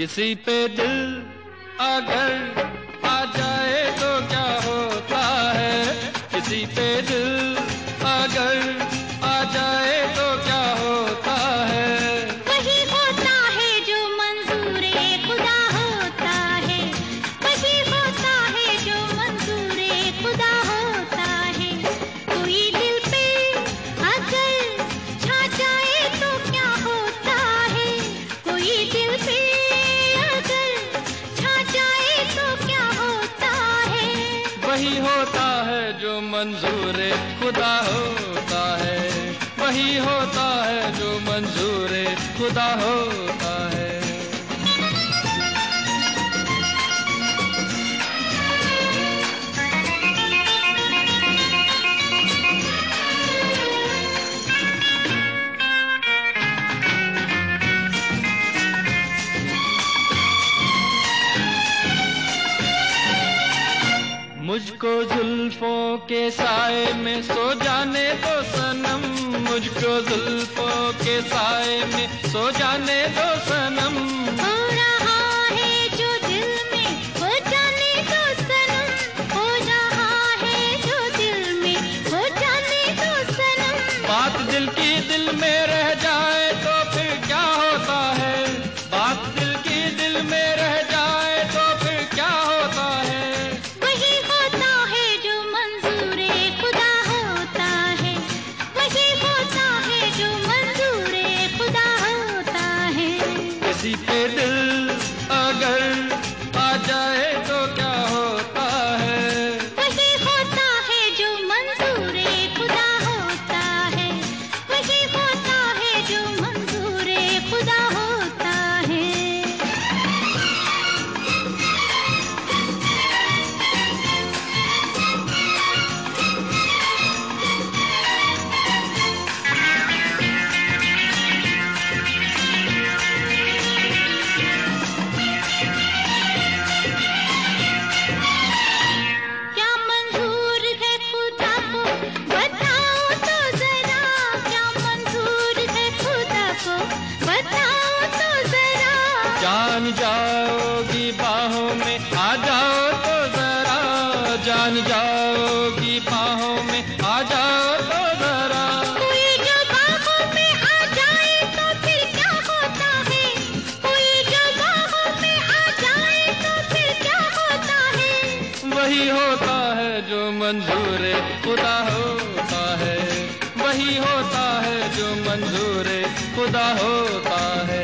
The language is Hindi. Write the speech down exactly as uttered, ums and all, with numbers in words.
किसी पे दिल अगर आ जाए तो क्या होता है, किसी पे दिल अगर आ जाए तो क्या होता है। वही होता है जो मंजूरे खुदा होता है, वही होता है जो मंजूरे खुदा होता है। कोई दिल पे अगर छा जाए तो क्या होता है, कोई दिल पे अगर छा जाए तो क्या होता है। वही होता है जो मंजूरे खुदा होता है, वही होता है जो मंजूरे खुदा होता है। मुझको जुल्फों के साए में सो जाने दो सनम, मुझको जुल्फों के साए में सो जाने दो सनम। हो रहा है जो दिल में हो जाने दो सनम, हो रहा है जो दिल में हो जाने दो सनम। बात दिल की दिल में रह जाए तो फिर क्या होता है, बात दिल की दिल में रह जाए तो फिर क्या होता है। वही होता है जो मंजूरे खुदा होता है, वही होता है जो मंजूरे खुदा होता है। किसी पे दिल अगर आ जाए तो क्या होता है, वही होता है जो मंजूरे खुदा होता है, वही होता है जो मंजूरे खुदा होता है। क्या मंजूर है खुदा को बताओ तो जरा, क्या मंजूर है खुदा को बताओ तो जरा। जान जाओगी बाहों में आ जाओ तो जरा, जान जाओगी बाहों में आ जाओ तो जरा। कोई जो बाहों में आ जाए तो फिर क्या होता है, कोई जो बाहों में आ जाए तो फिर क्या होता है। वही होता है जो मंजूरे खुदा होता है, वही होता है जो मंजूरे खुदा होता है।